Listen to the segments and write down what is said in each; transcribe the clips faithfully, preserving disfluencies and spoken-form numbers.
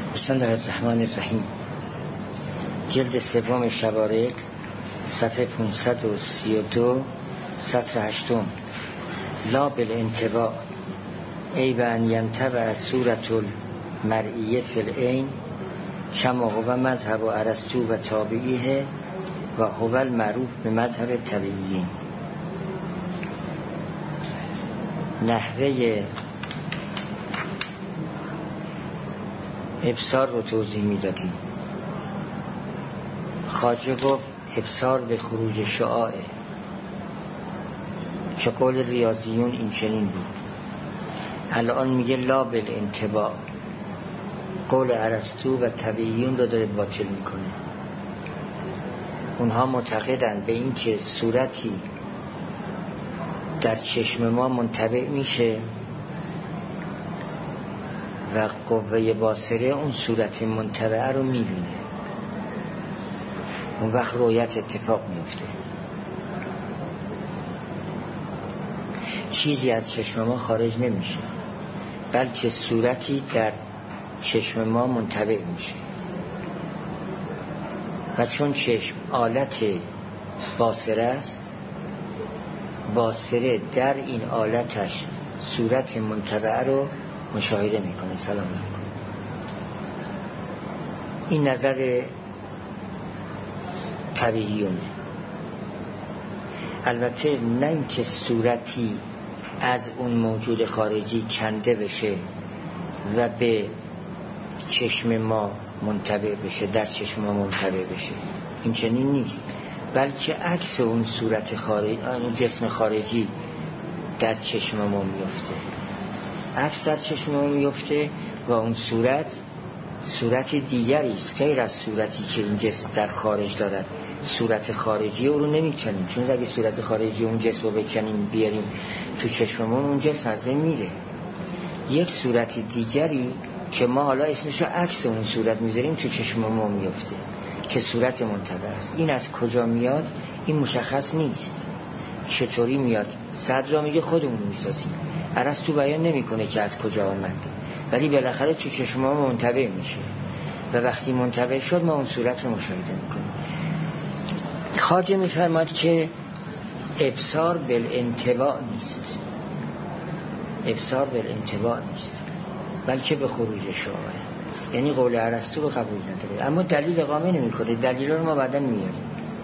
بسم الله الرحمن الرحیم. جلد سوم شوارق، صفحه پانصد و سی و دو، سطر هشتم. لا بالانطباع ای به ان ینطبع صورت المرئیه فی العین کما هو مذهب ارسطو و تابعیه و هو المعروف به مذهب طبیعیین. نحوه ابصار رو توضیح میدادیم. خواجه گفت ابصار به خروج شعاعه، که قول ریاضیون این چنین بود. الان میگه لا بالانطباع، قول ارسطو و طبیعیون رو داره باطل میکنه. اونها معتقدن به این که صورتی در چشم ما منطبع میشه و قوه باصره اون صورت منطبعه رو میبینه، اون وقت رؤیت اتفاق میفته. چیزی از چشم ما خارج نمیشه، بلکه صورتی در چشم ما منطبع میشه و چون چشم آلت باصره است، باصره در این آلتش صورت منطبعه رو مشاهده میکنه. سلام علیکم. این نظر طبیعیونه. البته نه اینکه صورتی از اون موجود خارجی کنده بشه و به چشم ما منطبع بشه، در چشم ما منطبع بشه، این چنین نیست، بلکه عکس اون صورت خارجی، اون جسم خارجی در چشم ما میفته، عکس در چشم ما میفته و اون صورت صورت دیگری است غیر از صورتی که این جسم در خارج دارد. صورت خارجی او رو نمیکنیم، چون اگه صورت خارجی اون جسم رو بکنیم بیاریم تو چشممون، اون جسم از بین میره. یک صورت دیگری که ما حالا اسمشو عکس اون صورت میذاریم تو چشم ما میفته که صورت منطبع است. این از کجا میاد این مشخص نیست، چطوری میاد صدر را میگه خودمون میسازیم. ارسطو بیان نمیکنه که از کجا آمد، ولی بالاخره تو چشم ما منطبع میشه و وقتی منطبع شد ما اون صورت رو مشاهده میکنیم. خواجه میفرماد که ابصار بالانطباع نیست، ابصار بالانطباع نیست بلکه به خروج شعاعه. یعنی قول ارسطو رو قبول نداره، اما دلیل اقامه نمیکنه. دلیل رو ما بعداً میاریم.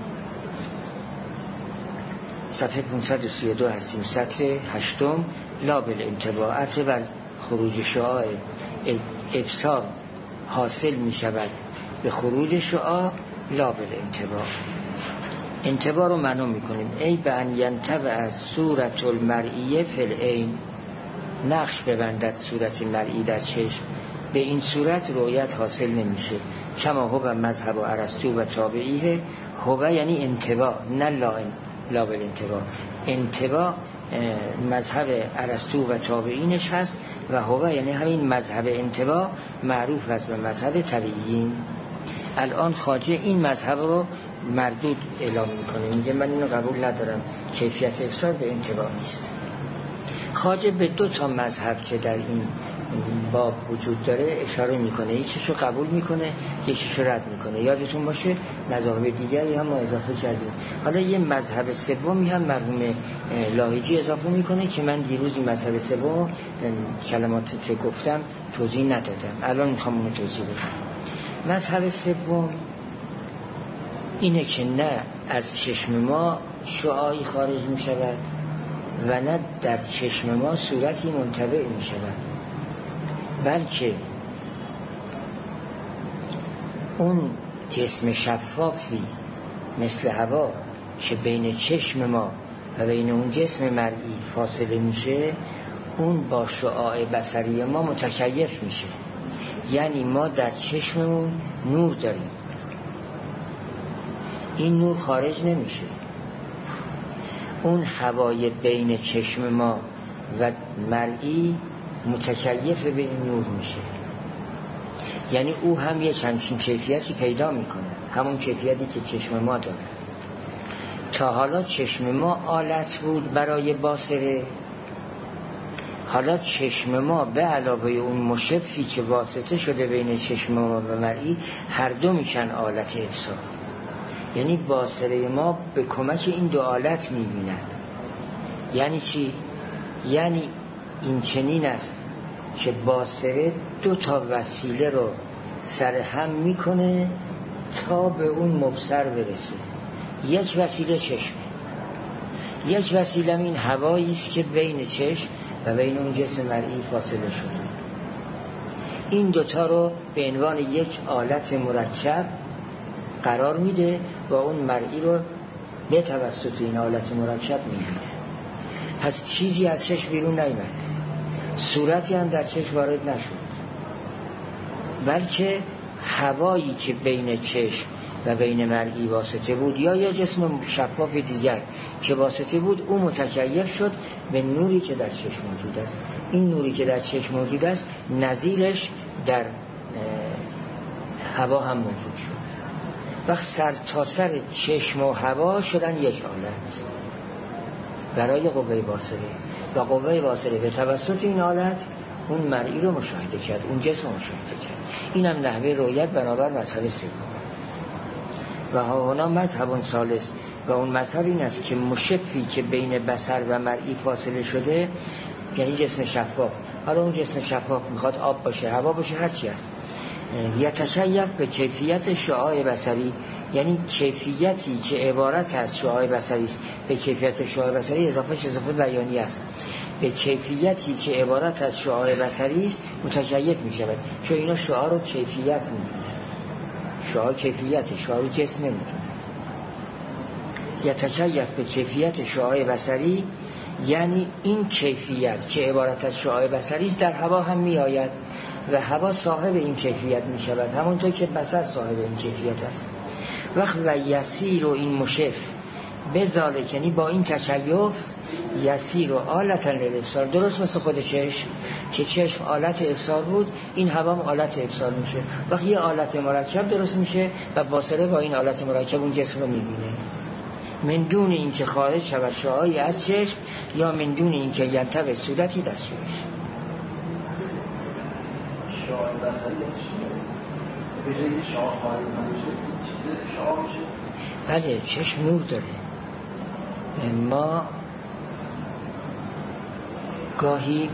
صفحه پانصد و سی و دو هستیم، سطر هشتم. لا بالانطباع عطر بر خروج شعاع. ابصار حاصل می شود به خروج شعاع، لا بالانطباع. انطباع رو معنا می کنیم ای به ان ینطبع صورت المرئیه فی العین، نقش ببندد صورت مرئی در چشم، به این صورت رؤیت حاصل نمیشه. کما هو مذهب ارسطو و تابعیه. هو یعنی انطباع، نه لا لا بالانطباع. انطباع مذهب ارسطو و تابعینش هست و هو یعنی همین مذهب انطباع معروف است به مذهب طبیعیین. الان خواجه این مذهب رو مردود اعلام میکنه، میگه من اینو قبول ندارم، کیفیت ابصار به انطباع نیست. خواجه به دو تا مذهب که در این باب وجود داره اشاره میکنه، یکیشو قبول میکنه یکیشو رد میکنه. یادتون باشه مذاهب دیگری هم ما اضافه کردیم. حالا یه مذهب سومی هم مرحوم لاهیجی اضافه میکنه که من دیروز این مذهب سوم کلماتی که گفتم توضیح ندادم، الان میخوام اونو توضیح بدم. مذهب سوم اینه که نه از چشم ما شعاعی خارج میشود و نه در چشم ما صورتی منطبع میشود، بلکه اون جسم شفافی مثل هوا که بین چشم ما و بین اون جسم مرئی فاصله میشه، اون با شعاع بصری ما متکیف میشه. یعنی ما در چشممون نور داریم، این نور خارج نمیشه. اون هوای بین چشم ما و مرئی متکیف به این نور میشه، یعنی او هم یه چندین کیفیتی پیدا میکنه، همون کیفیتی که چشم ما داره. تا حالا چشم ما آلت بود برای باصره، حالا چشم ما به علاوه اون مشفی که واسطه شده بین چشم ما و مرئی، هر دو میشن آلت ابصار. یعنی باصره ما به کمک این دو آلت میبیند. یعنی چی؟ یعنی این چنین است که باصره دو تا وسیله رو سرهم میکنه تا به اون مبصر برسه. یک وسیله چشمه، یک وسیله این هوایی است که بین چشم و بین اون جسم مرئی فاصله شده. این دوتا رو به عنوان یک آلت مرکب قرار میده و اون مرئی رو به توسط این آلت مرکب میبینه. پس چیزی از چشم بیرون نیامد، صورتی هم در چشم وارد نشد، بلکه هوایی که بین چشم و بین مرئی واسطه بود یا یا جسم شفاف دیگر که واسطه بود، او متکیف شد به نوری که در چشم موجود است. این نوری که در چشم موجود است نظیرش در هوا هم موجود شد. وقت سر تا سر چشم و هوا شدن یک حالت برای قوه باصره و قوه باصره به توسط این حالت اون مرئی رو مشاهده کرد، اون جسم رو مشاهده کرد. این هم نحوه رؤیت بنابر مذهب سوم. و هانا مذهب ثالث، و اون مذهب این است که مشفی که بین بصر و مرئی فاصله شده، یعنی جسم شفاف، حالا اون جسم شفاف میخواد آب باشه، هوا باشه، هر چی است، یتشیف به کیفیت شعاع بصری، یعنی کیفیتی که عبارت از شعاع بصری است. به کیفیت شعاع بصری اضافه اضافه بیانی است. به کیفیتی که عبارت از شعاع بصری است متکیف می شود، چون اینا شعاع رو کیفیت می دونه. شعاع کیفیت، شعاع رو جسم نمی دونه. یتشیف به کیفیت شعاع بصری، یعنی این کیفیت که عبارت از شعاع بصری است در هوا هم می آید و هوا صاحب این کیفیت می شود، همونطور که بصر صاحب این کیفیت است. وقت و یسیر و این مشف بذالک، یعنی با این تشیف، یسیر و آلت الابصار، درست مثل خود چشم که چشم آلت ابصار بود، این هوا آلت ابصار میشه. وقت یه آلت مرکب درست میشه و باصره با این آلت مرکب اون جسم رو میبینه، من دون این که خارج شود شعاعی از چشم یا من دون این که ینتبه صورتی در چشم. شعاع بصری به جای شعاع خارج نمیشه، چیز شعاع میشه. بله، چشم نور داره. ما گاهی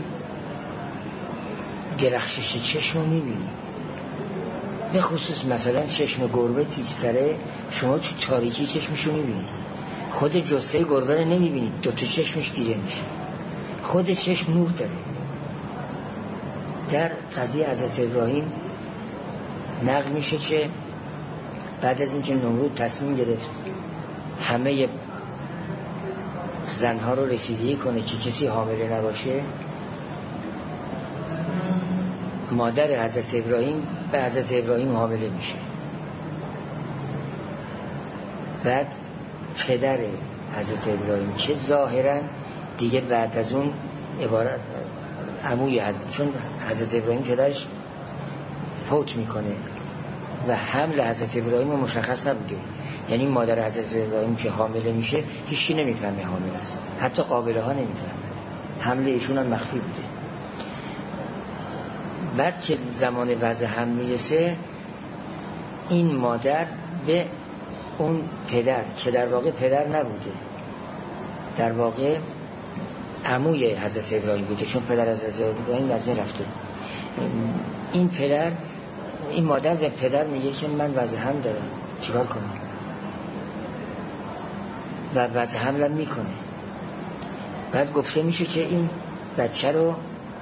درخشش چشم رو میبینیم، به خصوص مثلا چشم گربه تیزتره، شما تو تاریکی چشمشو میبینید. خود جثه گربه رو نمیبینید، دوتا چشمش دیده میشه. خود چشم نور داره. در قضیه حضرت ابراهیم نقل میشه که بعد از اینکه نمرود تصمیم گرفت همه زنها رو رسیدگی کنه که کسی حامله نباشه، مادر حضرت ابراهیم به حضرت ابراهیم حامله میشه. بعد پدر حضرت ابراهیم که ظاهرا دیگه بعد از اون عبارت عموی حضرت، چون حضرت ابراهیم پدرش فوت میکنه و حمل حضرت ابراهیم رو مشخص نبوده، یعنی مادر حضرت ابراهیم که حامله میشه هیچکی نمیفهمه حامله است، حتی قابله ها نمیفهمه، حمل ایشون هم مخفی بوده. بعد که زمان وضع حمل میرسه، این مادر به اون پدر که در واقع پدر نبوده، در واقع عموی حضرت ابراهیم بوده، چون پدر حضرت ابراهیم از می رفته، این پدر این مادر به پدر میگه که من وضع حمل دارم، چیکار کنم؟ و وضع حملم میکنه. بعد گفته میشه که این بچه رو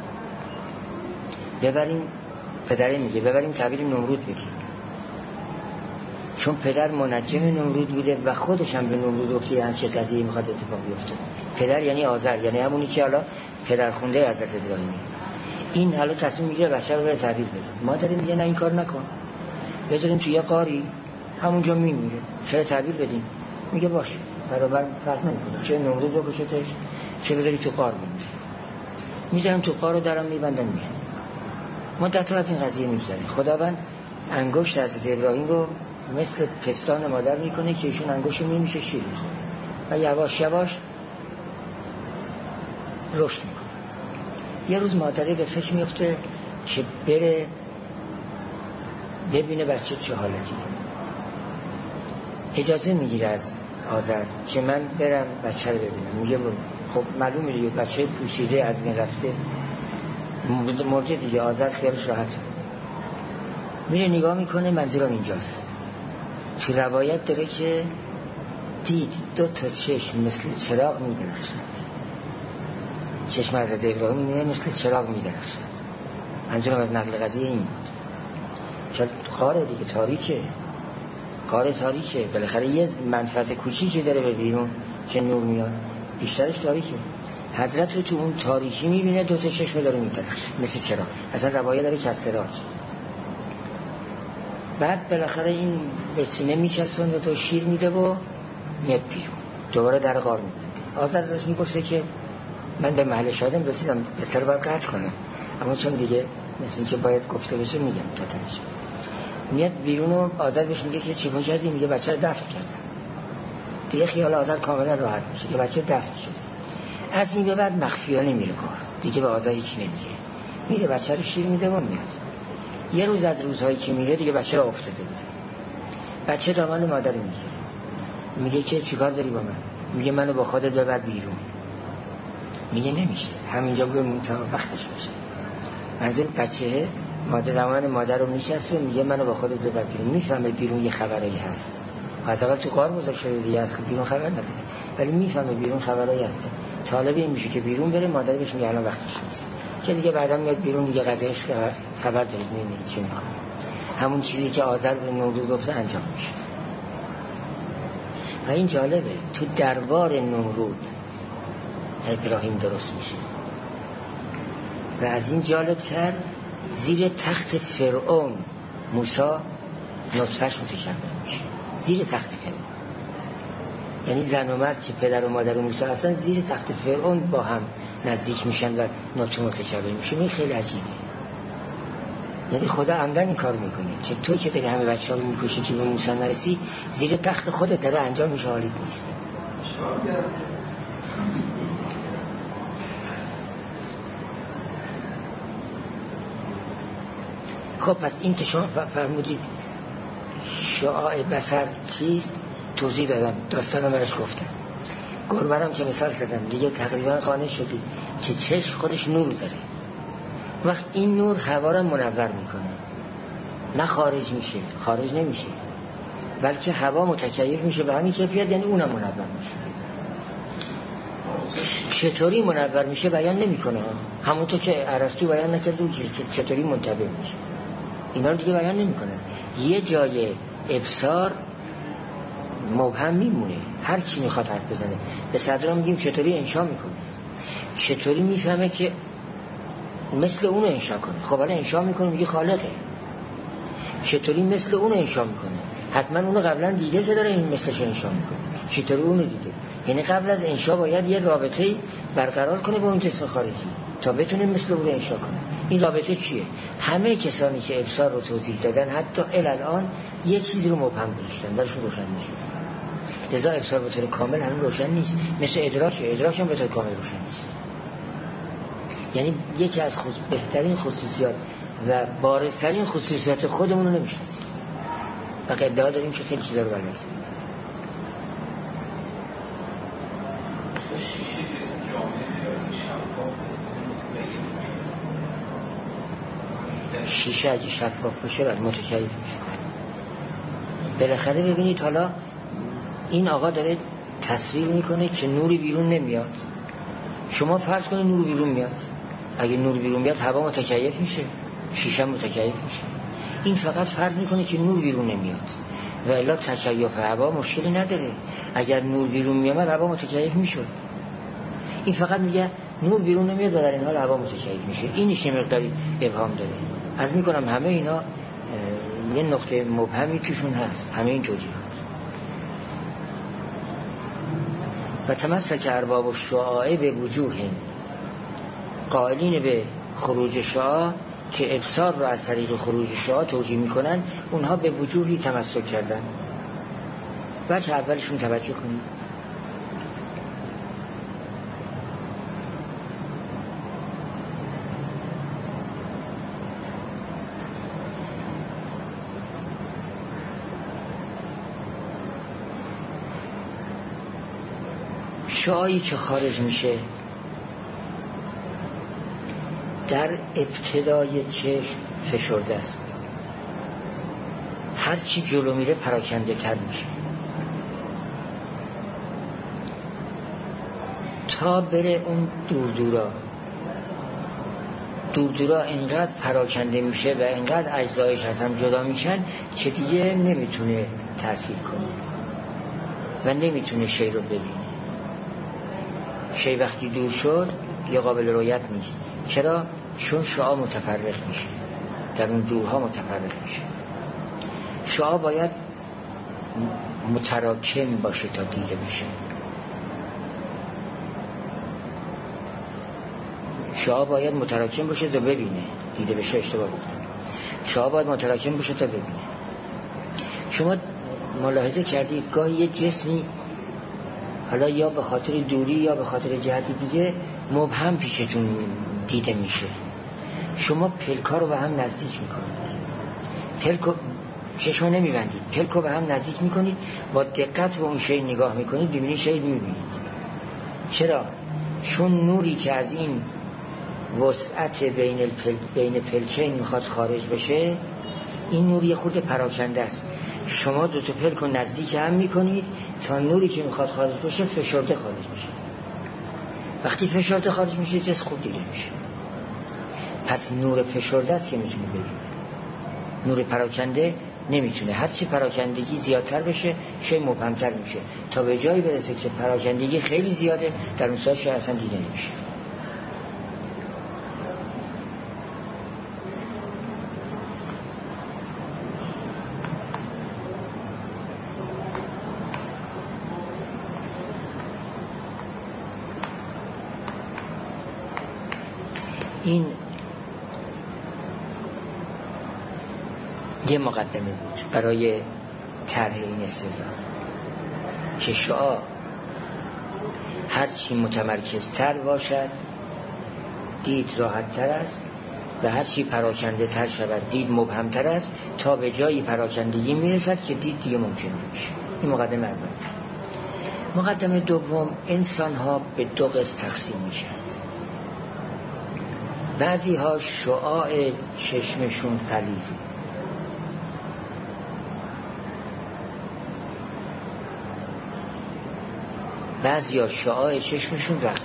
ببریم، پدره میگه ببریم تعبیر نمرود بگیم، چون پدر منجم نمرود بوده و خودش هم به نمرود گفته همچه قضیه میخواد اتفاق بیفته. پدر یعنی آذر، یعنی همونی که حالا پدر خونده حضرت ابراهیم. این حالا تصمیم میگیره بچه رو بره تعبیر بده. مادر میگه نه این کار نکن، بذاریم توی یه قاری همونجا میمیره، چرا تعبیر بدیم؟ میگه باشه، برابر فرق نمیکنه، چه نمرود رو کشتش چه بذاری تو قار بمیره. میذارم تو قار رو درم میبندن میان. مدت از این قضیه میگذره. خداوند انگشت حضرت ابراهیم رو مثل پستان مادر میکنه که ایشون انگشت میمیشه شیر میخوره و یواش یواش رشد میکنه. یه روز مادره به فکر میفته که بره ببینه بچه چه حالتی. اجازه میگیره از آذر که من برم بچه رو ببینم. میگه خب معلومه دیگه بچه پوسیده از بین رفته مرده دیگه. آذر خیالش راحته، میره نگاه میکنه، منظورم اینجاست. تو روایت داره که دید دو تا چشم مثل چراغ میدرخشد. چشم حضرت ابراهیم میبینه مثل چراغ میدرخشد. منظورم از نقل قضیه این بود. چون قاره دیگه تاریکه، قاره تاریکه، بالاخره یه منفذ کوچیکی داره به بیرون که نور میاد، بیشترش تاریکه. حضرت رو تو اون تاریکی میبینه دو تا چشم داره میدرخشه مثل چراغ. اصلا روایت داره که سراج. بعد بالاخره این به سینه میچسبونه، تو شیر میده و میاد بیرون، دوباره در غار میبنده. آذر ازش میپرسه که من به محل شاهدم رسیدم، پسر باید قطع کنم، اما چون دیگه مثل این که باید گفته بشه میگم تا تنش. میاد بیرون و آذر بهش میگه که چیکار کردی؟ میگه بچه رو دفن کردم. دیگه خیال آذر کاملا راحت میشه که بچه دفن شده. از این به بعد مخفیانه میره کار، دیگه به آذر هیچی نمیگه، میره بچه رو شیر میده و میاد. یه روز از روزهایی که میره دیگه بچه رو افتاده بوده. بچه داماد مادر میگه، میگه که چیکار داری با من؟ میگه منو با خودت ببر بیرون. میگه نمیشه، همینجا بمون تا وقتش باشه. منظور بچه مادر داماد مادر رو میچسبه، میگه منو با خودت ببر بیرون. میفهمه بیرون یه خبرایی هست، از اول تو غار بزرگ شده دیگه، از که بیرون خبر نداره، ولی میفهمه بیرون خبرایی هست. طالب این میشه که بیرون بره، مادر بهش میگه الان وقتش نیست، که دیگه بعدا میاد بیرون دیگه قضیهش خبر دارید میبینید چی میکنه. همون چیزی که آذر به نمرود گفته انجام میشه. و این جالبه، تو دربار نمرود ابراهیم درست میشه. و از این جالبتر زیر تخت فرعون موسی نطفه‌اش متکون میشه، زیر تخت فرعون. یعنی زن و مرد که پدر و مادر موسی هستن زیر تخت فرعون با هم نزدیک میشن و نطفه متکون میشه. این خیلی عجیبه. یعنی خدا عمدن این کار میکنه که تو که دیگه همه بچه‌ها رو میکشی که به موسی نرسی، زیر تخت خودت داره انجام میشه، حالیت نیست. خب پس این که شما فرمودید شعاع بصر چیست توضیح دادم، داستان برش گفتم. گربرم که مثال زدم دیگه تقریبا قانع شدید که چشم خودش نور داره. وقت این نور هوا را منور میکنه، نه خارج میشه، خارج نمیشه، بلکه هوا متکیف میشه به همین کیفیت، یعنی اونم منور میشه. چطوری منور میشه بیان نمیکنه، همونطور که ارسطو بیان نکرد چطوری منتبه میشه، اینا رو دیگه بیان نمیکنه. یه جای ابصار مبهم میمونه، هر چی میخواد حرف بزنه. به صدرا میگیم چطوری انشا میکنه، چطوری میفهمه که مثل اون انشا کنه. خب حالا انشا میکنه میگه خالقه، چطوری مثل اون انشا میکنه؟ حتما اونو قبلا دیده که داره این مثلش انشا میکنه. چطوری اونو دیده؟ یعنی قبل از انشا باید یه رابطه‌ای برقرار کنه با اون جسم خارجی تا بتونه مثل اون انشا کنه. این رابطه چیه؟ همه کسانی که ابصار رو توضیح دادن حتی الان یه چیزی رو مبهم گذاشتن، براشون روشن نشد. لذا ابصار به طور کامل هنوز روشن نیست، مثل ادراک، ادراک هم به طور کامل روشن نیست. یعنی یکی از خصوص... بهترین خصوصیات و بارزترین خصوصیات خودمون رو نمیشناسیم و ادعا داریم که خیلی چیزا رو بلدیم. شیشه اگه شفاف باشه بعد متکیف میشه. بالاخره ببینید حالا این آقا داره تصویر میکنه که نوری بیرون نمیاد. شما فرض کنید نور بیرون میاد، اگه نور بیرون بیاد هوا متکیف میشه، شیشه متکیف میشه. این فقط فرض میکنه که نور بیرون نمیاد و الا تکیف هوا مشکلی نداره. اگر نور بیرون میامد هوا متکیف میشد. این فقط میگه نور بیرون نمیاد و در این حال هوا متکیف میشه. اینش یه مقداری ابهام داره. از میکنم همه اینا یه نقطه مبهمی توشون هست، همه این توجیهات. و تمسک ارباب الشعاع به وجوه، قائلین به خروج شعاع که ابصار رو از طریق خروج شعاع توجیه میکنن، اونها به وجوهی تمسک کردن. بچه اولشون توجه کنید. شعاعی که خارج میشه در ابتدای چشم فشرده است، هرچی جلو میره پراکنده تر میشه تا بره اون دور دورا. دور دورا اینقدر پراکنده میشه و اینقدر اجزایش از هم جدا میشن که دیگه نمیتونه تأثیر کنه و نمیتونه شی رو ببینه. شی وقتی دور شد یا قابل رؤیت نیست. چرا؟ چون شعاع متفرق میشه، در اون دورها متفرق میشه. شعاع باید متراکم باشه تا دیده بشه. شعاع باید متراکم باشه تا ببینه، دیده بشه اشتباه گفتم. شعاع باید متراکم باشه تا ببینه. شما ملاحظه کردید گاهی یه جسمی حالا یا به خاطر دوری یا به خاطر جهتی دیگه مبهم پیشتون دیده میشه. شما پلکا رو به هم نزدیک میکنید، پلکو چشم نمیبندید، پلکو به هم نزدیک میکنید، با دقت به اون شی نگاه میکنید، ببینید شی میبینید. چرا؟ چون نوری که از این وسعت بین الپل... بین پلکین میخواد خارج بشه، این نور یه خورده پراکنده است. شما دو تا پلک رو نزدیک هم میکنید تا نوری که میخواد خارج بشه فشرده خارج بشه. وقتی فشرده خارج میشه جسم خوب دیده میشه. پس نور فشرده است که میتونه ببینه، نور پراکنده نمیتونه. هرچی پراکندگی زیادتر بشه شی مبهمتر میشه تا به جایی برسه که پراکندگی خیلی زیاده، در اون صورت شی اصلا دیده نمیشه. این یه مقدمه بود برای طرح این استدلال که شعاع هرچی متمرکزتر باشد دید راحت تر است و هرچی پراکنده تر شود دید مبهم تر است تا به جایی پراکندگی میرسد که دید دیگه ممکن نمیشه. این مقدمه اول. مقدمه دوم، انسان ها به دو قسم تقسیم میشن. بعضی ها شعاع چشمشون غلیظه، بعضی ها شعاع چشمشون رقیقه.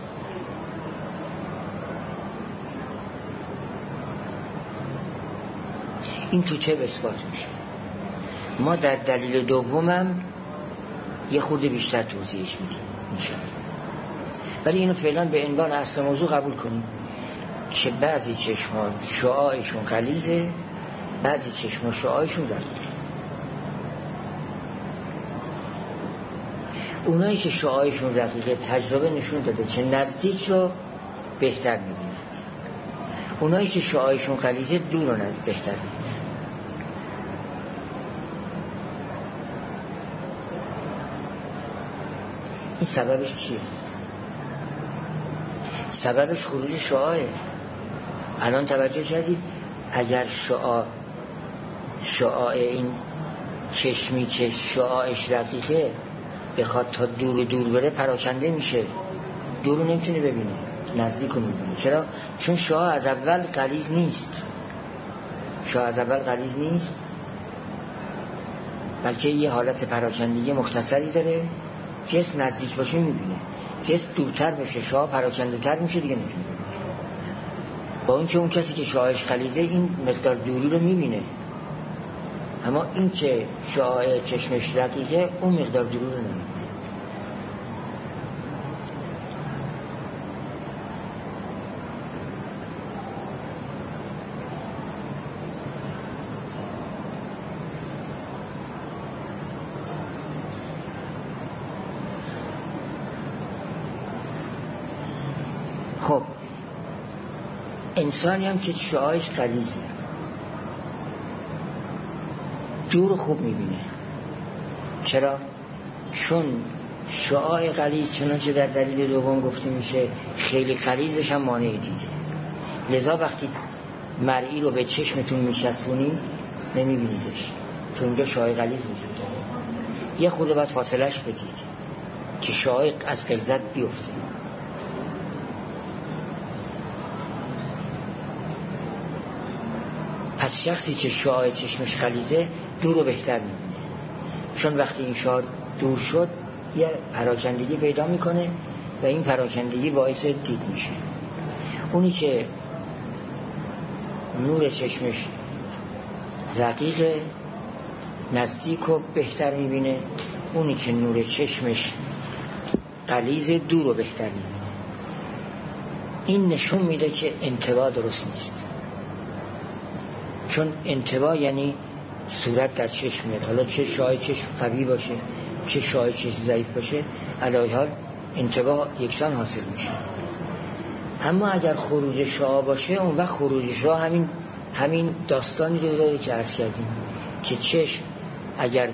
این تو چه اثبات میشه؟ ما در دلیل دومم یه خورده بیشتر توضیحش میدیم میشه، ولی اینو فعلا به عنوان اصل موضوع قبول کنیم که بعضی چشم‌ها شعاعشون غلیظه، بعضی چشم‌ها شعاعشون رقیقه. اونایی که شعاعشون رقیقه تجربه نشون داده که نزدیک رو بهتر می‌بینند، اونایی که شعاعشون غلیظه دور رو نزدیک بهتر می‌بینند. این سببش چیه؟ سببش خروج شعاعه. الان توجه کردید اگر شعاع شعاع این چشمی که شعاعش رقیقه بخواد تا دور و دور بره پراکنده میشه، دور رو نمیتونه ببینه، نزدیک رو میبینه. چرا؟ چون شعاع از اول غلیظ نیست، شعاع از اول غلیظ نیست بلکه یه حالت پراکندگی مختصری داره. جسم نزدیک باشه میبینه، جسم دورتر بشه شعاع پراکنده تر میشه دیگه نمیتونه. با اون که اون کسی که شعاعش غلیظه این مقدار دوری رو میبینه، اما این که شعاع چشمش رقیقه اون مقدار دوری رو نمیبینه. خب انسانی هم که شعاعش غلیظه دور خوب میبینه. چرا؟ چون شعاع غلیظ چنانچه در دلیل دوم گفته میشه خیلی غلیظش هم مانع دیده. لذا وقتی مرئی رو به چشمتون میچسبونید نمیبینیدش، چون اونجا شعاع غلیظ وجود داره. یه خورده باید فاصلهش بدید که شعاع از غلظت بیفته. پس شخصی که شعاع چشمش غلیظه دور رو بهتر میبینه، چون وقتی این شعاع دور شد یه پراکندگی پیدا میکنه و این پراکندگی باعث دید میشه. اونی که نور چشمش رقیق نزدیک رو بهتر میبینه، اونی که نور چشمش غلیظ دور رو بهتر میبینه. این نشون میده که انطباع درست نیست، چون انطباع یعنی صورت در چشم میاد. حالا چه شعاع چشم قوی باشه چه شعاع چشم ضعیف باشه، علی حال انطباع یکسان حاصل میشه. اما اگر خروج شعاع باشه، اون وقت خروج شعاع همین همین داستانی رو داره که عرض کردیم که چشم اگر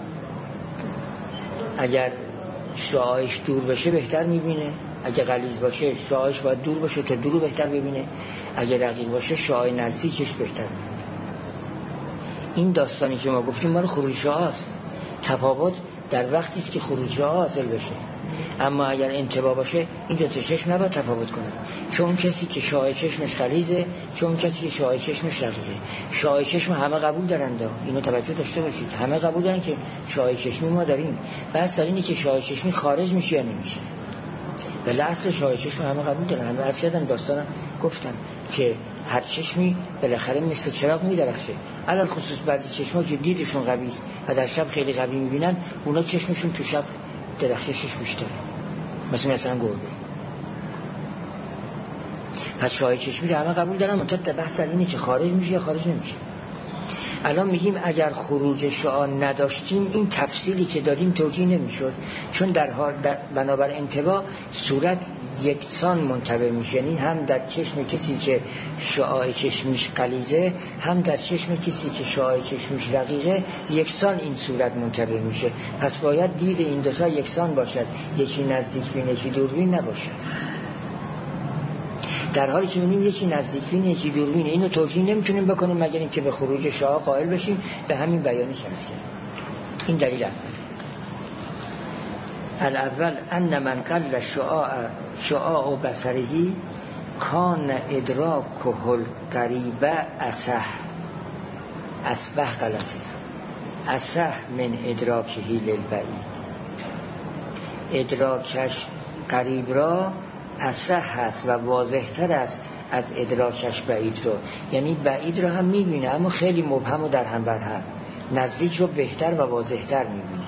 اگر شعاعش دور بشه بهتر میبینه، اگر غلیظ باشه شعاعش باید دور باشه تا دور رو بهتر ببینه، اگر رقیق باشه شعاع نزدیکش بهتر میبینه. این داستانی که ما گفتیم مال خروج شعاع است. تفاوت در وقتی است که خروج شعاع حاصل بشه. اما اگر انطباع باشه این دو تا چشم نباید تفاوت کنه، چون کسی که شعاع چشمش غلیظه، چون کسی که شعاع چشمش رقیقه. شعاع چشم همه قبول دارند، اینو توجه داشته باشید، همه قبول دارن که شعاع چشمی ما داریم. بس اینه که شعاع چشمی خارج میشه یا نمیشه. ولی اصل شعاع چشم همه قبول دارن. همه عرض کردن، داستان گفتم که هر چشمی بالاخره مثل چراغ میدرخشه. علل خصوص بعضی چشما که دیدشون قوی است و در شب خیلی قوی میبینن، اونا چشمشون تو شب درخششش بیشتره، مثل مثلا گربه. پس شعاع چشمی رو همه قبول دارن، منتها بحث در اینه که خارج میشه یا خارج نمیشه. الان میگیم اگر خروج شعاع نداشتیم این تفصیلی که دادیم توجیه نمیشد، چون در حال در بنابر انطباع صورت یکسان منطبع میشه، یعنی هم در چشم کسی که شعاع چشمش غلیظه هم در چشم کسی که شعاع چشمش رقیقه یکسان این صورت منطبع میشه. پس باید دید این دو تا یکسان باشد، یکی نزدیک بین یکی دوربین نباشد. در حالی که می‌بینیم یکی نزدیکبین یکی دوربین، اینو توجیه نمیتونیم بکنیم مگر اینکه به خروج شعاع قائل بشیم. به همین بیانی که عرض کردم. این دلیل اول. الاول ان من قل شعاع شعاع بصره کان ادراکه القریب اصح اصبح غلطه اصح من ادراکه للبعید. ادراکش قریب را اصح هست و واضح تر است از ادراکش بعید رو، یعنی بعید رو هم میبینه اما خیلی مبهم و در هم بر هم، نزدیک رو بهتر و واضح تر میبینه.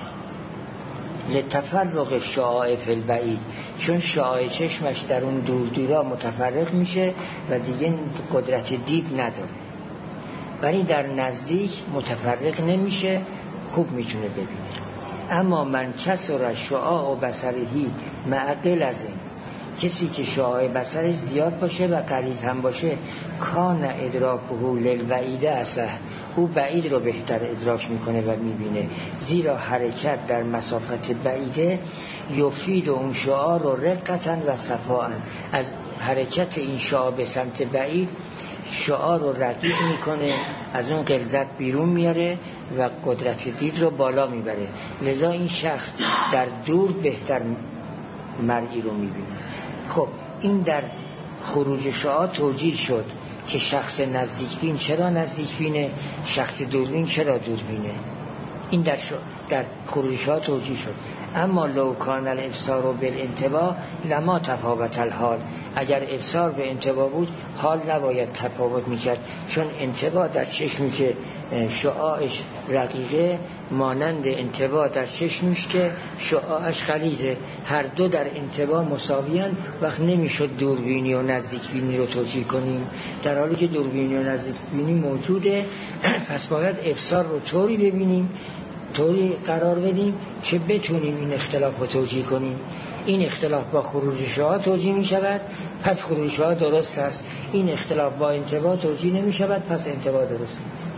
لتفرق شعاع فی البعید، چون شعاع چشمش در اون دور دورا متفرق میشه و دیگه قدرت دید نداره، ولی در نزدیک متفرق نمیشه، خوب میتونه ببینه. اما من کسر شعاع بصرهی معقل از این، کسی که شعاع بصرش زیاد باشه و غلیظ هم باشه، کان ادراکه للبعید اصح، او بعید رو بهتر ادراک میکنه و میبینه، زیرا حرکت در مسافت بعیده یفید اون شعاع رو رقتا و صفاء، از حرکت این شعاع به سمت بعید شعاع رو رقیق میکنه، از اون غلظت بیرون میاره و قدرت دید رو بالا میبره. لذا این شخص در دور بهتر مرئی رو میبینه. خب این در خروج شعاع توجیه شد که شخص نزدیکبین چرا نزدیکبینه، شخص دوربین چرا دوربینه. این در, در خروج شعاع توجیه شد. اما لو کان الابصار بالانطباع لما تفاوت الحال، اگر ابصار به انطباع بود حال نباید تفاوت میکرد، چون انطباع در چشمی که شعاعش رقیقه مانند انطباع در چشمش که شعاعش غلیظه، هر دو در انطباع مساویان، وقت نمیشد دوربینی و نزدیکبینی رو توجیه کنیم، در حالی که دوربینی و نزدیکبینی موجوده. پس باید ابصار رو طوری ببینیم، طوری قرار بدیم که بتونیم این اختلاف رو توجیه کنیم. این اختلاف با خروج شعاع توجیه می شود، پس خروج شعاع درست است. این اختلاف با انطباع توجیه نمی شود، پس انطباع درست نیست.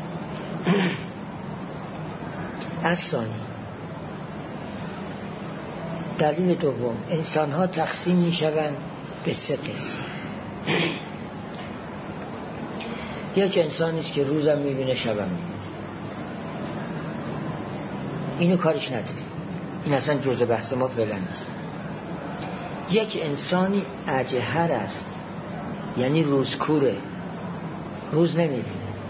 از ثانی، دلیل دوم، انسان ها تقسیم می شوند به سه قسم. یک انسانی است که روزم می بینه شبم می بینه، اینو کارش نداره، این اصلا جزء بحث ما فعلا نیست. یک انسانی اجهر است، یعنی روزکوره، روز نمیبینه.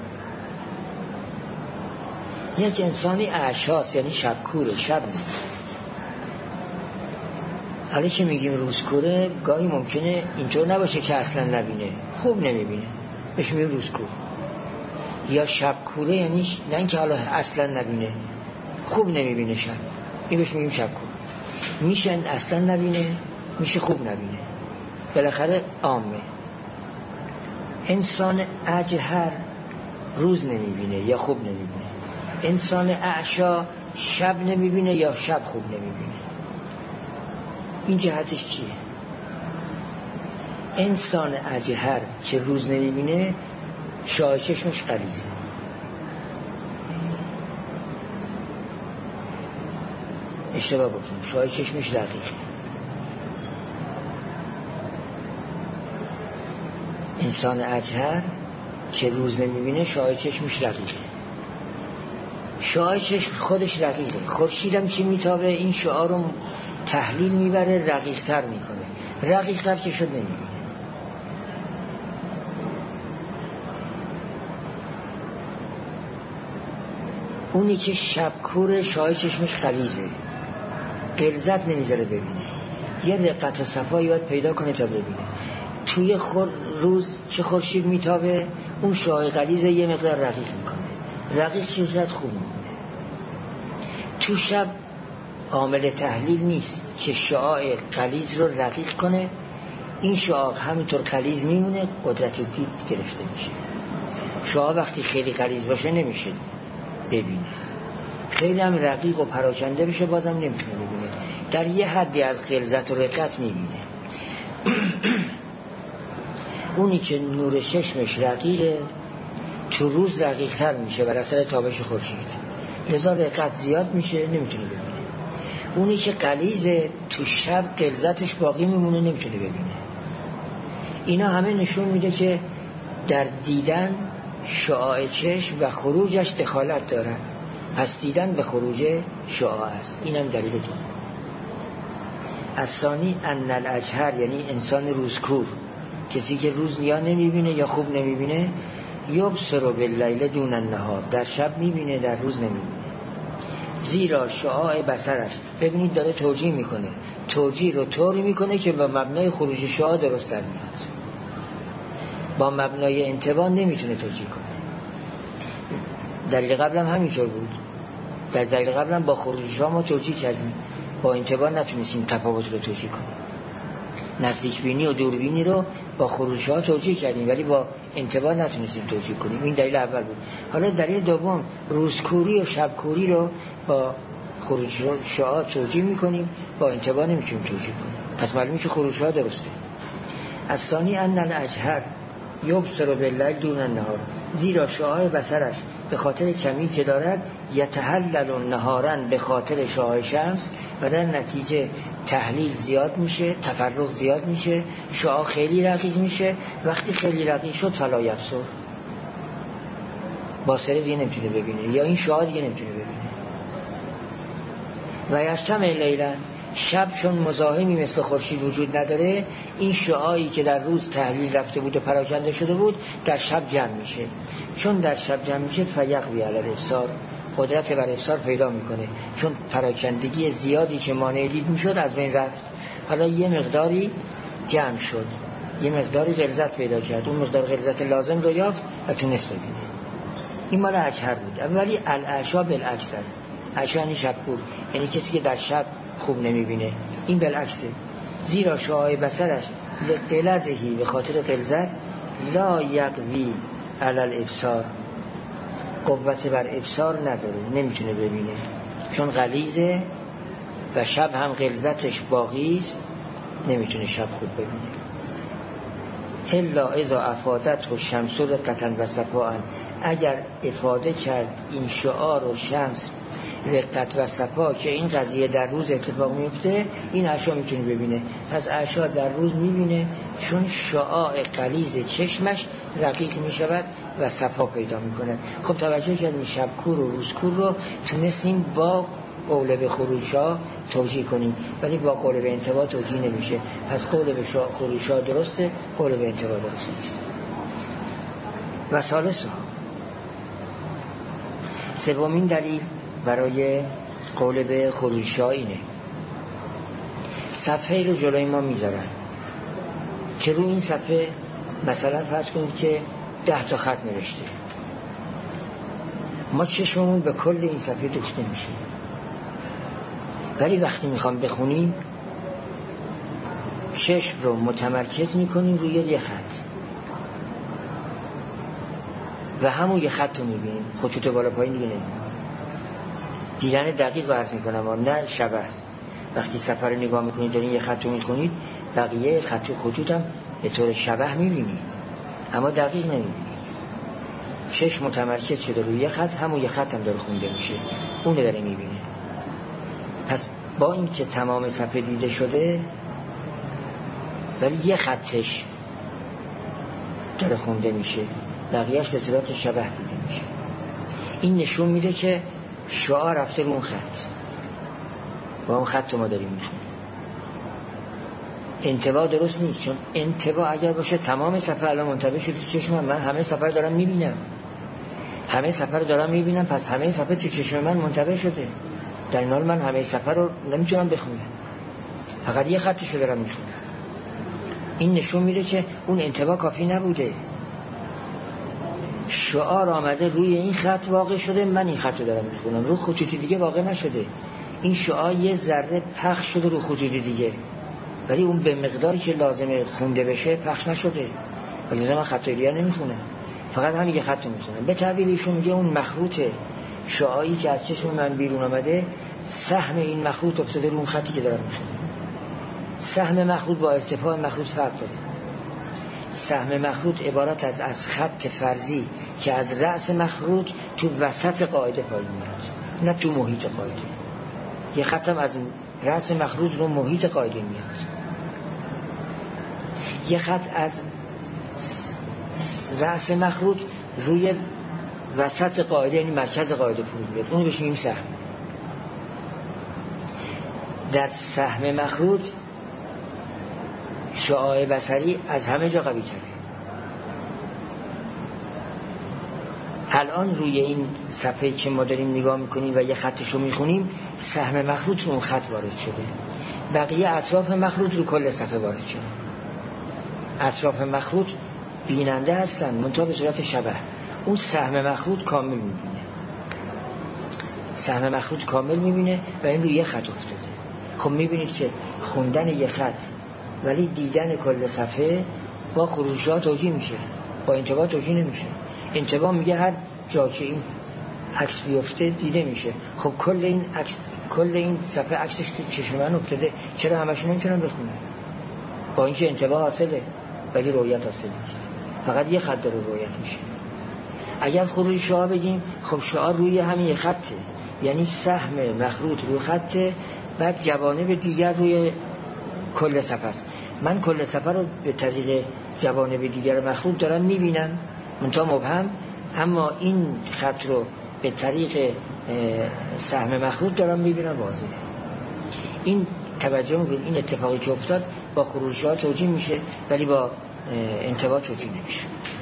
یک انسانی اعشاست، یعنی شبکوره، شب میبینه. حالا که میگیم روزکوره، گاهی ممکنه اینطور نباشه که اصلا نبینه، خوب نمیبینه، بهش میگیم روزکور. یا شبکوره، یعنی نه اینکه حالا اصلا نبینه، خوب نمیبینه شب، این بهش میگیم شبکور. میشه اصلا نبینه، میشه خوب نبینه، بالاخره عامه. انسان اجهر روز نمیبینه یا خوب نمیبینه. انسان اعشا شب نمیبینه یا شب خوب نمیبینه. این جهتش چیه؟ انسان اجهر که روز نمیبینه شاه چشمش غلیظه. اشتباه بکنم، شاه چشمش رقیقه. انسان اجهر که روز نمیبینه شاه چشمش رقیقه. شاه چشم خودش رقیقه. خورشیدم چی میتابه این شعار رو تحلیل میبره، رقیق تر میکنه. رقیق تر که شد نمیبینه. اونی که شبکور شاه چشمش غلیظه، غلظت نمیذاره ببینه، یه رقت و صفایی باید پیدا کنه تا ببینه. توی خور روز که خورشید میتابه اون شاه غلیظ یه مقدار رقیق میکنه، رقیق که شاید خوب میکنه. تو شب عامل تحلیل نیست که شعاع غلیظ رو رقیق کنه، این شعاع همینطور غلیظ میمونه، قدرت دید گرفته میشه. شعاع وقتی خیلی غلیظ باشه نمیشه ببینه، خیلی هم رقیق و پراکنده بشه بازم نمیتونه ببینه، در یه حدی از غلظت و رقت میبینه. اونی که نور چشمش رقیقه تو روز رقیق تر میشه بر اثر تابش خورشید، لذا رقت زیاد میشه نمیتونه ببینه. اونی که غلیظه تو شب غلظتش باقی میمونه نمیتونه ببینه. اینا همه نشون میده که در دیدن شعاع چشم و خروجش دخالت دارد، پس دیدن به خروج شعاع است. اینم دلیل دو. الثانی ان الاجهر، یعنی انسان روزکور، کسی که روز یا نمیبینه یا خوب نمیبینه، یبصر باللیل دون النهار، در شب میبینه در روز نمیبینه. زیرا شعاع بصرش، ببینید داره توجیه میکنه، توجیه رو طوری میکنه که با مبنای خروج شعاع درست در میاد، با مبنای انتباه نمیتونه توجیه کنه. دلیل قبل هم همینطور بود. در دلیل قبل هم با خروج شعاع ما توجیه کردیم، با انتباه نتونستیم تفاوت رو توجیه کنیم. نزدیک بینی و دوربینی رو با خروج شعاع توجیه کردیم ولی با انتباه نتونستیم توجیه کنیم. این دلیل اول بود. حالا دلیل دوم، روزکوری و شبکوری رو با خروج شعاع توجیه میکنیم، با انتباه نمیتونیم توجیه کنیم، پس معلومه که خروج شعاع درسته. الثانی ان الاجهر یبصر باللیل دون النهار، زیرا شعاع بصرش به خاطر کمی که دارد یتحلل نهارا به خاطر شعاع شمس، و در نتیجه تحلیل زیاد میشه، تفرق زیاد میشه، شعاع خیلی رقیق میشه. وقتی خیلی رقیق شد فلا یبصر، باصره دیگه نمیتونه ببینه، یا این شعاع دیگه نمیتونه ببینه. و یجتمع لیلا، شب چون مزاحمی مثل خورشید وجود نداره، این شعاعی که در روز تحلیل رفته بود و پراکنده شده بود در شب جمع میشه. چون در شب جمع میشه فیقوی علی الابصار، قدرت بر ابصار پیدا میکنه، چون پراکندگی زیادی که مانع دید میشد از بین رفت. حالا یه مقداری جمع شد، یه مقداری غلظت پیدا کرد، اون مقدار غلظت لازم رو یافت و تونست ببینه. این مال اجهر بود. ولی الاعشا بالعکس است. اعشا یعنی شبکور، یعنی کسی که در شب خوب نمیبینه. این بالعکسه، زیرا شعاع بصرش لغلظهی، به خاطر غلظت، لا یقوی علی الابصار، قوت بر ابصار نداره، نمیتونه ببینه، چون غلیظه و شب هم غلظتش باقی است، نمیتونه شب خوب ببینه. الا اذا افادت و شمس رقتن و صفاء، اگر افاده کرد این شعاع و شمس رقت و صفا که این قضیه در روز اتفاق میفته، این اعشا میتونه ببینه. پس اعشا در روز میبینه چون شعاع غلیظ چشمش رقیق میشود و صفا پیدا میکنه. خب توجه کردیم شبکور و روزکور رو تونستیم با قول به خروج‌ها توجیه کنیم، ولی با قول به انتباه توجیه نمیشه. پس قول به خروج‌ها درسته، قول به انتباه درست نیست. و ثالثا، سومین دلیل برای قول به خروج‌ها اینه، صفحه رو جلوی ما میذارن که روی این صفحه مثلا فرض کنید که ده تا خط نوشته، ما چشممون به کل این صفحه دوخته میشه، ولی وقتی میخوام بخونیم چشم رو متمرکز میکنیم روی یه خط و همون یه خط رو میبینیم، خطوط بالا پایین دیگه نمیبینیم. دیدن دقیق رو عرض میکنم، نه شبه. وقتی صفحه رو نگاه میکنید دارین یه خط رو میخونید، بقیه خط و خطوط هم به طور شبه میبینید اما دقیق نمیبینید. چشم متمرکز شده روی یه خط، همون یه خط هم داره خونده میشه، اون رو داره میبینه. پس با این که تمام صفحه دیده شده ولی یه خطش داره خونده میشه، بقیهش به صورت شبه دیده میشه. این نشون میده که شعار رفته رو اون خط، با اون خط ما داریم میخونیم. انتباه درست نیست، چون انتباه اگر باشه تمام صفحه الان منتبه شده تو چشم من، همه صفحه دارم میبینم، همه صفحه رو دارم میبینم، پس همه صفحه تو چشم من منتبه شده. در این حال من همه صفحه رو نمیتونم بخونم، فقط یه خطش رو دارم میخونم. این نشون میده که اون انتباه کافی نبوده، شعار آمده روی این خط واقع شده، من این خط رو دارم میخونم، رو خطوط دیگه واقع نشده. این شعار یه ذره پخش شده رو خطوط دیگه، ولی اون به مقداری که لازمه خونده بشه پخش نشده، ولی من خط دیگه نمیخونم، فقط همین یه خط رو میخونم. به تعبیر ایشون میگه اون مخروط شعاعی که از چشم من بیرون آمده، سهم این مخروط افتاده رو اون خطی که دارم میخونم. سهم مخروط با ارتفاع مخروط فرق داره. سهم مخروط عبارت از از خط فرضی که از رأس مخروط تو وسط قاعده پایین میاد، نه تو محیط قاعده. یه خطم از رأس مخروط رو محیط قاعده میاد، یه خط از رأس مخروط روی وسط قاعده یعنی مرکز قاعده فرود میاد، اونو بهش میگیم سهم. در سهم مخروط شعاع بصری از همه جا قوی تره. الان روی این صفحه که ما داریم نگاه میکنیم و یه خطش رو میخونیم، سهم مخروط رو اون خط وارد شده، بقیه اطراف مخروط رو کل صفحه وارد شده. اطراف مخروط بیننده هستن منتها به صورت شبه، اون سهم مخروط کامل میبینه، سهم مخروط کامل میبینه و این روی یه خط افتاده. خب میبینید که خوندن یه خط ولی دیدن کل صفحه با خروج‌ها توجیه میشه، با انتباه توجیه نمیشه. انتباه میگه هر جا که این عکس بیفته دیده میشه. خب کل این عکس، کل این صفحه عکسش تو چشم من افتاده، چرا همشون نمیتونن بخونن؟ با اینکه انتباه حاصله ولی رؤیت حاصل نیست، فقط یه خط داره رؤیت میشه. اگر خروج شعاع بگیم، خب شعاع روی همین یه خطه، یعنی سهم مخروط روی خطه، بعد جوانب دیگر روی کل صفحه است. من کل صفحه رو به طریق جوانب دیگر مخروط دارم میبینم منتها مبهم، اما این خط رو به طریق سهم مخروط دارم میبینم واضحه. این توجه میکنید، این اتفاقی که افتاد با خروج‌ها توجیه میشه ولی با انتباه توجیه نمیشه.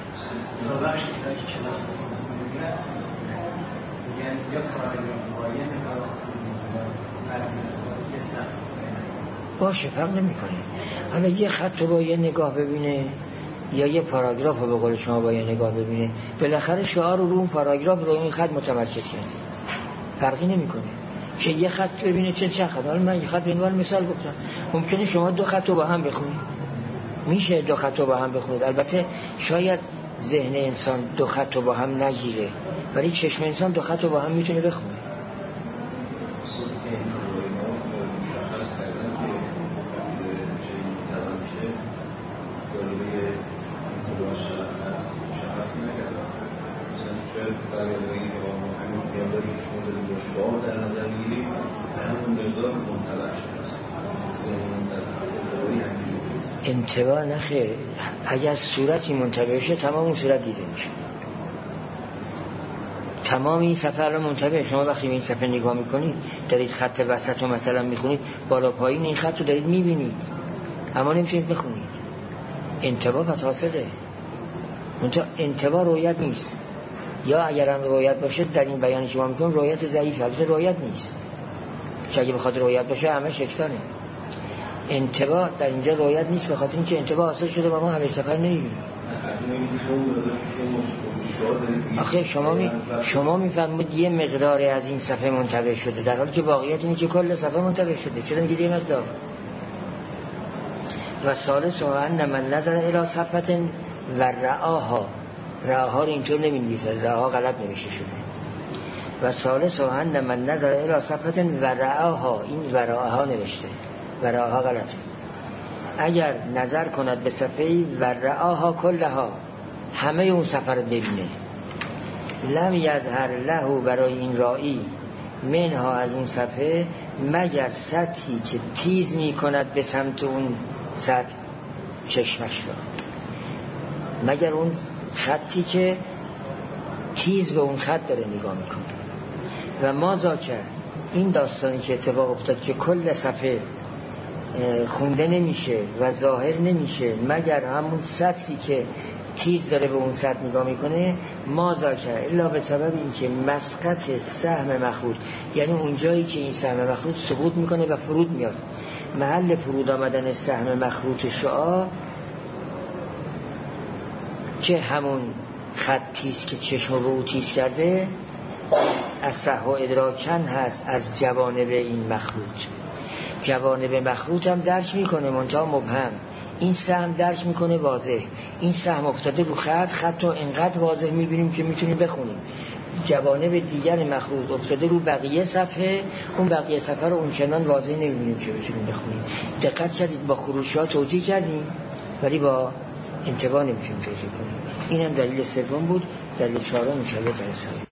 باشه فرق نمیکنه. حالا یه خط رو با یه نگاه ببینه یا یه پاراگراف رو به قول شما با یه نگاه ببینه، بالاخره شعار رو اون پاراگراف رو این خط متمرکز کرده، فرقی نمیکنه چه یه خط ببینه چه چه خط. حالا من یه خط به عنوان مثال گفتم، ممکنه شما دو خط رو با هم بخونید، میشه دو خط رو با هم بخونید. البته شاید ذهن انسان دو خط رو با هم نگیره ولی چشم انسان دو خط رو با هم میتونه بخونه. در نظر میگیریم به همون مقدار منطبع شده انتباه نخیر. اگر صورتی منطبع شه تمام اون صورت دیده میشه، تمام این صفحه الان منتبه. شما وقتی این صفحه نگاه میکنید دارید خط وسط رو مثلا میخونید، بالا پایین این خط رو دارید میبینید اما نمیتونید بخونید. انتباه پس حاصله. منتها انتباه رویت نیست، یا اگر هم رویت باشه در این بیانی که ما میکنیم رویت ضعیفه، البته رویت نیست، چه اگه بخواد رویت باشه همه شکستانه. انتباه در اینجا رویت نیست به خاطر اینکه انتباه حاصل شده و ما همه سفر نمیبینیم. آخه شما می شما میفرمایید یه مقداری از این صفحه منتبه شده، در حالی که واقعیت اینه که کل صفحه منتبه شده. چرا میگید یه مقدار؟ و ثالث ان من نظر الی صفحه و رعاها، رعاها رو اینطور نمی‌نویسه، رعاها غلط نوشته شده. و ثالث ان من نظر الی صفحه و رعاها، این و رعاها نوشته، و رعاها غلطه. اگر نظر کند به صفحه و رعاها کلها، همه اون صفحه رو ببینه، لم یظهر له برای این رائی منها از اون صفحه مگر سطحی که تیز می کند به سمت اون سطح چشمش را، مگر اون خطی که تیز به اون خط داره نگاه میکنه. و ما ذاکر این داستانی که اتفاق افتاد که کل صفحه خونده نمیشه و ظاهر نمیشه مگر همون سطحی که تیز داره به اون سطح نگاه میکنه، ما ذاکر الا به سبب این که مسقط سهم مخروط، یعنی اون جایی که این سهم مخروط سقوط میکنه و فرود میاد، محل فرود آمدن سهم مخروط شعاع که همون خط تیز که چشم رو او تیز کرده از صحو ادراکن هست از جوانب این مخروط. جوانب مخروط هم درک میکنه منتها مبهم، این سهم درک میکنه واضح. این سهم افتاده رو خط، خط رو انقدر واضح میبینیم که میتونیم بخونیم. جوانب دیگر مخروط افتاده رو بقیه صفحه، اون بقیه صفحه رو اونچنان واضح نمیبینیم که بتونیم بخونیم. دقت کردید با خروشی‌ها توجیه کردیم ولی با انتباه نمیتونیم توجیه کنیم. این هم دلیل سوم بود. دلیل چهارم ان شاء الله